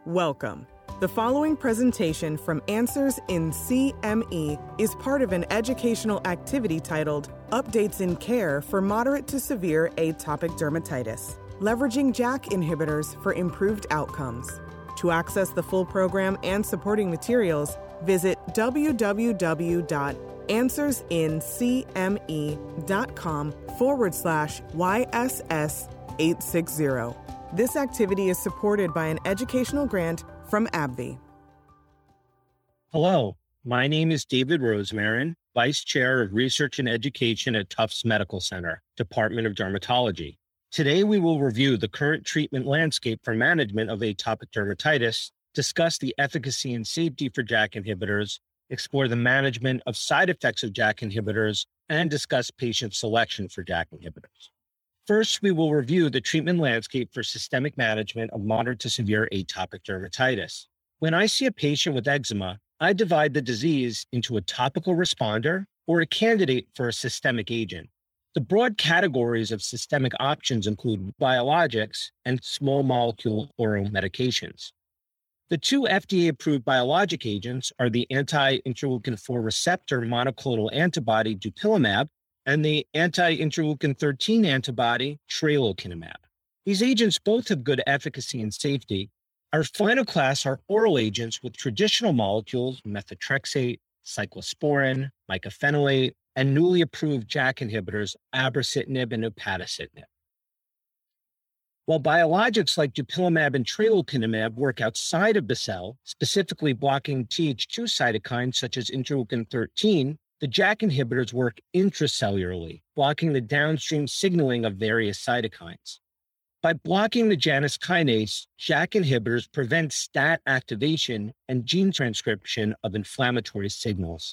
Welcome. The following presentation from Answers in CME is part of an educational activity titled Updates in Care for Moderate to Severe Atopic Dermatitis, Leveraging JAK Inhibitors for Improved Outcomes. To access the full program and supporting materials, visit www.answersincme.com/YSS860. This activity is supported by an educational grant from AbbVie. Hello, my name is David Rosemarin, Vice Chair of Research and Education at Tufts Medical Center, Department of Dermatology. Today, we will review the current treatment landscape for management of atopic dermatitis, discuss the efficacy and safety for JAK inhibitors, explore the management of side effects of JAK inhibitors, and discuss patient selection for JAK inhibitors. First, we will review the treatment landscape for systemic management of moderate to severe atopic dermatitis. When I see a patient with eczema, I divide the disease into a topical responder or a candidate for a systemic agent. The broad categories of systemic options include biologics and small molecule oral medications. The two FDA-approved biologic agents are the anti-interleukin-4 receptor monoclonal antibody dupilumab and the anti-interleukin-13 antibody tralokinumab. These agents both have good efficacy and safety. Our final class are oral agents with traditional molecules, methotrexate, cyclosporin, mycophenolate, and newly approved JAK inhibitors, abrocitinib and upadacitinib. While biologics like dupilumab and tralokinumab work outside of the cell, specifically blocking Th2 cytokines such as interleukin-13, the JAK inhibitors work intracellularly, blocking the downstream signaling of various cytokines. By blocking the Janus kinase, JAK inhibitors prevent STAT activation and gene transcription of inflammatory signals.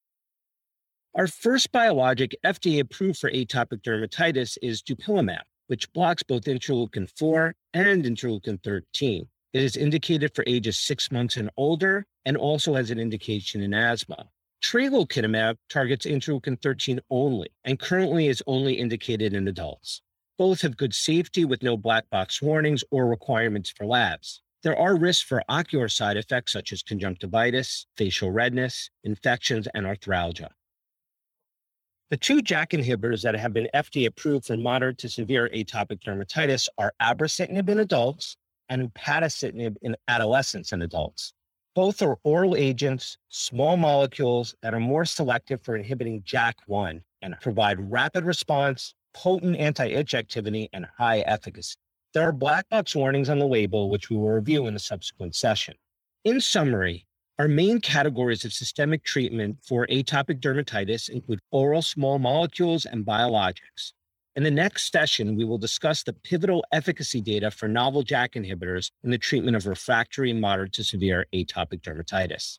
Our first biologic FDA-approved for atopic dermatitis is dupilumab, which blocks both interleukin-4 and interleukin-13. It is indicated for ages 6 months and older and also has an indication in asthma. Tralokinumab targets interleukin-13 only and currently is only indicated in adults. Both have good safety with no black box warnings or requirements for labs. There are risks for ocular side effects such as conjunctivitis, facial redness, infections, and arthralgia. The two JAK inhibitors that have been FDA approved for moderate to severe atopic dermatitis are abrocitinib in adults and upadacitinib in adolescents and adults. Both are oral agents, small molecules that are more selective for inhibiting JAK1 and provide rapid response, potent anti-itch activity, and high efficacy. There are black box warnings on the label, which we will review in a subsequent session. In summary, our main categories of systemic treatment for atopic dermatitis include oral small molecules and biologics. In the next session, we will discuss the pivotal efficacy data for novel JAK inhibitors in the treatment of refractory moderate to severe atopic dermatitis.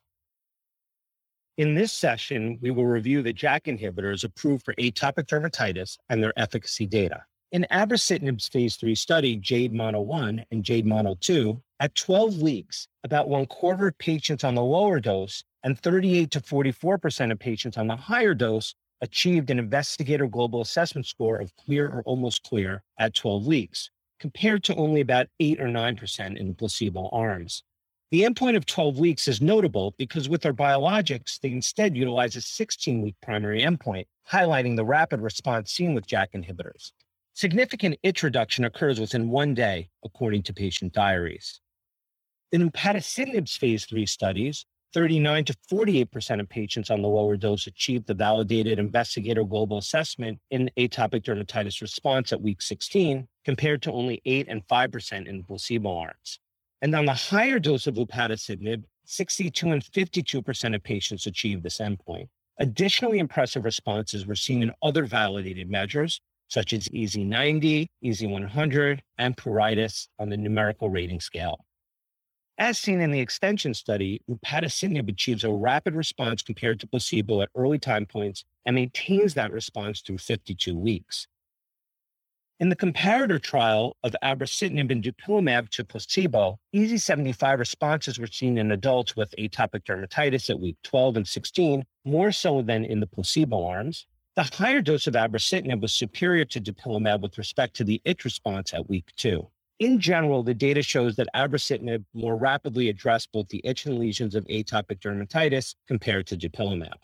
In this session, we will review the JAK inhibitors approved for atopic dermatitis and their efficacy data. In abrocitinib's phase 3 study, JADE-MONO-1 and JADE-MONO-2, at 12 weeks, about 1/4 of patients on the lower dose and 38 to 44% of patients on the higher dose achieved an investigator global assessment score of clear or almost clear at 12 weeks, compared to only about 8 or 9% in the placebo arms. The endpoint of 12 weeks is notable because with our biologics, they instead utilize a 16-week primary endpoint, highlighting the rapid response seen with JAK inhibitors. Significant itch reduction occurs within 1 day, according to patient diaries. In upadacitinib's phase 3 studies, 39 to 48% of patients on the lower dose achieved the validated investigator global assessment in atopic dermatitis response at week 16, compared to only 8 and 5% in placebo arms. And on the higher dose of upadacitinib, 62 and 52% of patients achieved this endpoint. Additionally impressive responses were seen in other validated measures, such as EASI-90, EASI-100, and pruritus on the numerical rating scale. As seen in the extension study, upadacitinib achieves a rapid response compared to placebo at early time points and maintains that response through 52 weeks. In the comparator trial of abrocitinib and dupilumab to placebo, EASI-75 responses were seen in adults with atopic dermatitis at week 12 and 16, more so than in the placebo arms. The higher dose of abrocitinib was superior to dupilumab with respect to the itch response at week 2. In general, the data shows that abrocitinib more rapidly addressed both the itch and lesions of atopic dermatitis compared to dupilumab.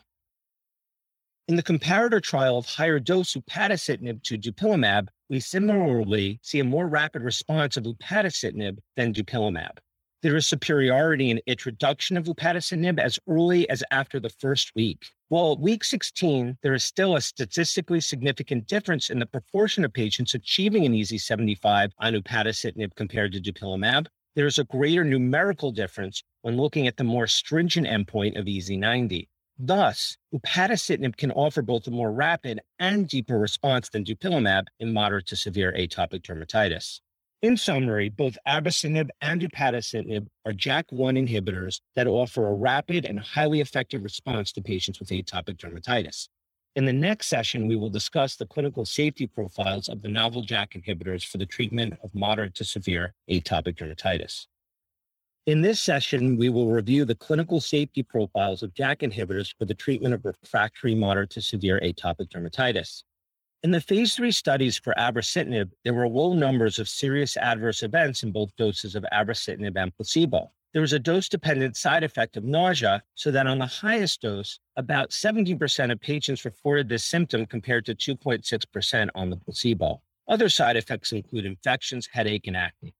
In the comparator trial of higher dose upadacitinib to dupilumab, we similarly see a more rapid response of upadacitinib than dupilumab. There is superiority in itch reduction of upadacitinib as early as after the first week. While at week 16, there is still a statistically significant difference in the proportion of patients achieving an EASI 75 on upadacitinib compared to dupilumab, there is a greater numerical difference when looking at the more stringent endpoint of EASI 90. Thus, upadacitinib can offer both a more rapid and deeper response than dupilumab in moderate to severe atopic dermatitis. In summary, both abrocitinib and upadacitinib are JAK1 inhibitors that offer a rapid and highly effective response to patients with atopic dermatitis. In the next session, we will discuss the clinical safety profiles of the novel JAK inhibitors for the treatment of moderate to severe atopic dermatitis. In this session, we will review the clinical safety profiles of JAK inhibitors for the treatment of refractory moderate to severe atopic dermatitis. In the phase 3 studies for abrocitinib, there were low numbers of serious adverse events in both doses of abrocitinib and placebo. There was a dose-dependent side effect of nausea, so that on the highest dose, about 70% of patients reported this symptom compared to 2.6% on the placebo. Other side effects include infections, headache, and acne.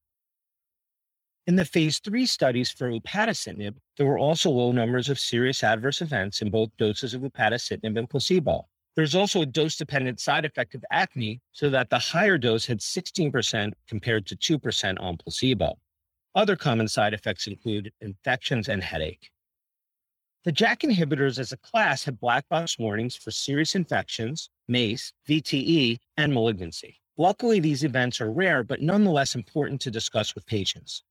In the phase 3 studies for upadacitinib, there were also low numbers of serious adverse events in both doses of upadacitinib and placebo. There's also a dose-dependent side effect of acne, so that the higher dose had 16% compared to 2% on placebo. Other common side effects include infections and headache. The JAK inhibitors as a class have black box warnings for serious infections, MACE, VTE, and malignancy. Luckily, these events are rare, but nonetheless important to discuss with patients.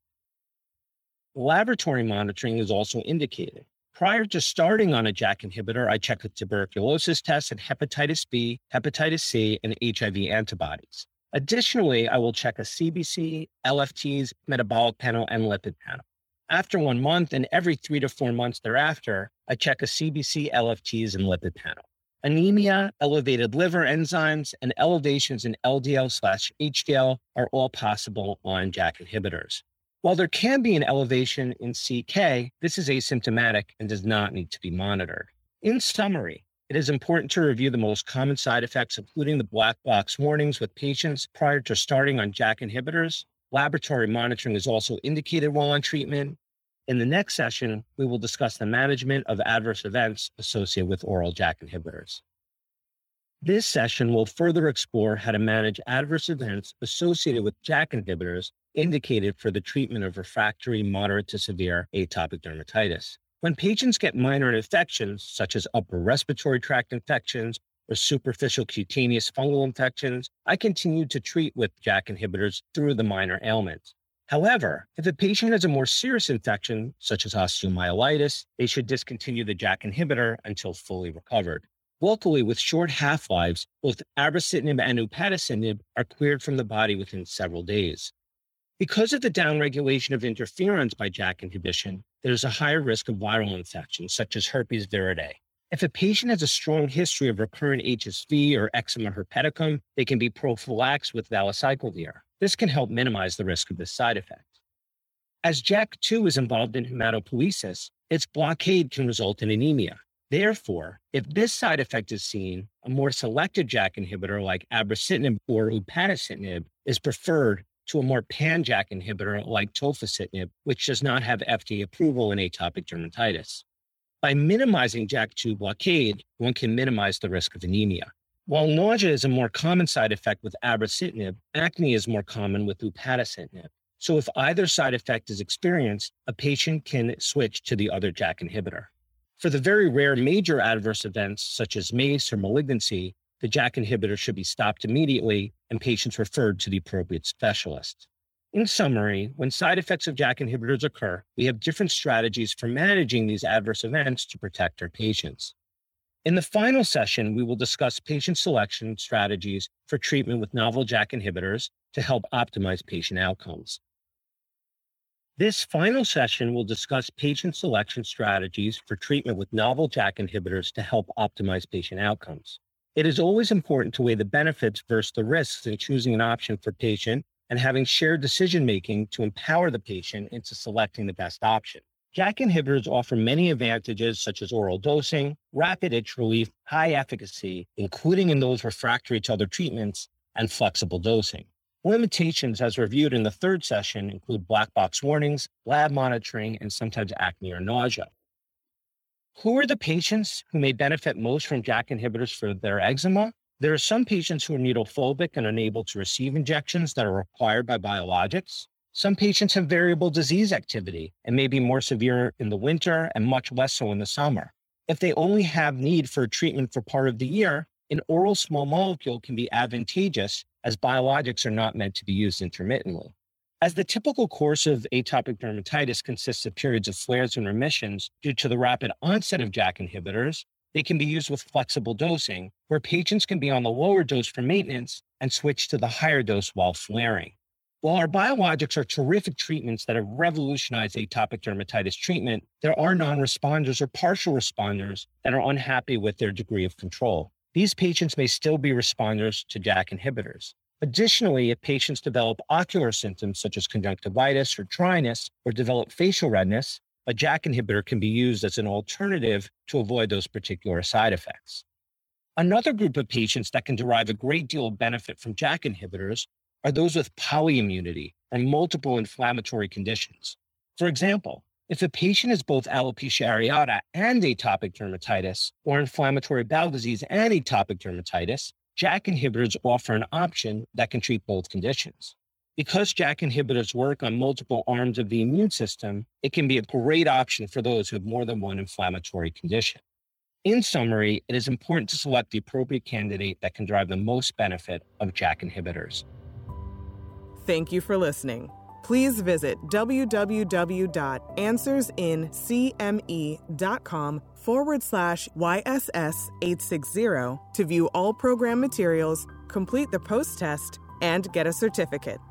Laboratory monitoring is also indicated. Prior to starting on a JAK inhibitor, I check a tuberculosis test and hepatitis B, hepatitis C, and HIV antibodies. Additionally, I will check a CBC, LFTs, metabolic panel, and lipid panel. After 1 month and every 3 to 4 months thereafter, I check a CBC, LFTs, and lipid panel. Anemia, elevated liver enzymes, and elevations in LDL/HDL are all possible on JAK inhibitors. While there can be an elevation in CK, this is asymptomatic and does not need to be monitored. In summary, it is important to review the most common side effects, including the black box warnings with patients prior to starting on JAK inhibitors. Laboratory monitoring is also indicated while on treatment. In the next session, we will discuss the management of adverse events associated with oral JAK inhibitors. This session will further explore how to manage adverse events associated with JAK inhibitors indicated for the treatment of refractory moderate to severe atopic dermatitis. When patients get minor infections, such as upper respiratory tract infections or superficial cutaneous fungal infections, I continue to treat with JAK inhibitors through the minor ailments. However, if a patient has a more serious infection, such as osteomyelitis, they should discontinue the JAK inhibitor until fully recovered. Locally, with short half-lives, both abrocitinib and upadacitinib are cleared from the body within several days. Because of the downregulation of interferons by JAK inhibition, there's a higher risk of viral infections, such as herpes viridae. If a patient has a strong history of recurrent HSV or eczema herpeticum, they can be prophylaxed with valacyclovir. This can help minimize the risk of this side effect. As JAK2 is involved in hematopoiesis, its blockade can result in anemia. Therefore, if this side effect is seen, a more selective JAK inhibitor like abrocitinib or upadacitinib is preferred to a more pan-JAK inhibitor like tofacitinib, which does not have FDA approval in atopic dermatitis. By minimizing JAK2 blockade, one can minimize the risk of anemia. While nausea is a more common side effect with abrocitinib, acne is more common with upadacitinib. So if either side effect is experienced, a patient can switch to the other JAK inhibitor. For the very rare major adverse events, such as MACE or malignancy, the JAK inhibitor should be stopped immediately and patients referred to the appropriate specialist. In summary, when side effects of JAK inhibitors occur, we have different strategies for managing these adverse events to protect our patients. In the final session, we will discuss patient selection strategies for treatment with novel JAK inhibitors to help optimize patient outcomes. This final session will discuss patient selection strategies for treatment with novel JAK inhibitors to help optimize patient outcomes. It is always important to weigh the benefits versus the risks in choosing an option for patient and having shared decision-making to empower the patient into selecting the best option. JAK inhibitors offer many advantages such as oral dosing, rapid itch relief, high efficacy, including in those refractory to other treatments, and flexible dosing. Limitations, as reviewed in the third session, include black box warnings, lab monitoring, and sometimes acne or nausea. Who are the patients who may benefit most from JAK inhibitors for their eczema? There are some patients who are needle phobic and unable to receive injections that are required by biologics. Some patients have variable disease activity and may be more severe in the winter and much less so in the summer. If they only have need for treatment for part of the year, an oral small molecule can be advantageous as biologics are not meant to be used intermittently. As the typical course of atopic dermatitis consists of periods of flares and remissions due to the rapid onset of JAK inhibitors, they can be used with flexible dosing, where patients can be on the lower dose for maintenance and switch to the higher dose while flaring. While our biologics are terrific treatments that have revolutionized atopic dermatitis treatment, there are non-responders or partial responders that are unhappy with their degree of control. These patients may still be responders to JAK inhibitors. Additionally, if patients develop ocular symptoms such as conjunctivitis or dryness or develop facial redness, a JAK inhibitor can be used as an alternative to avoid those particular side effects. Another group of patients that can derive a great deal of benefit from JAK inhibitors are those with polyimmunity and multiple inflammatory conditions. For example, if a patient has both alopecia areata and atopic dermatitis, or inflammatory bowel disease and atopic dermatitis, JAK inhibitors offer an option that can treat both conditions. Because JAK inhibitors work on multiple arms of the immune system, it can be a great option for those who have more than one inflammatory condition. In summary, it is important to select the appropriate candidate that can derive the most benefit of JAK inhibitors. Thank you for listening. Please visit www.answersincme.com/YSS860 to view all program materials, complete the post-test, and get a certificate.